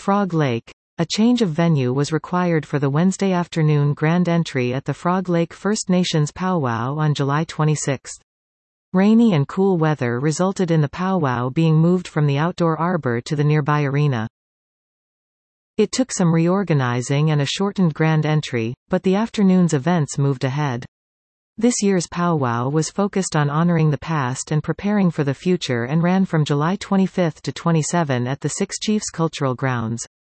Frog Lake. A change of venue was required for the Wednesday afternoon grand entry at the Frog Lake First Nations powwow on July 26. Rainy and cool weather resulted in the powwow being moved from the outdoor arbor to the nearby arena. It took some reorganizing and a shortened grand entry, but the afternoon's events moved ahead. This year's powwow was focused on honoring the past and preparing for the future and ran from July 25 to 27 at the Six Chiefs Cultural Grounds.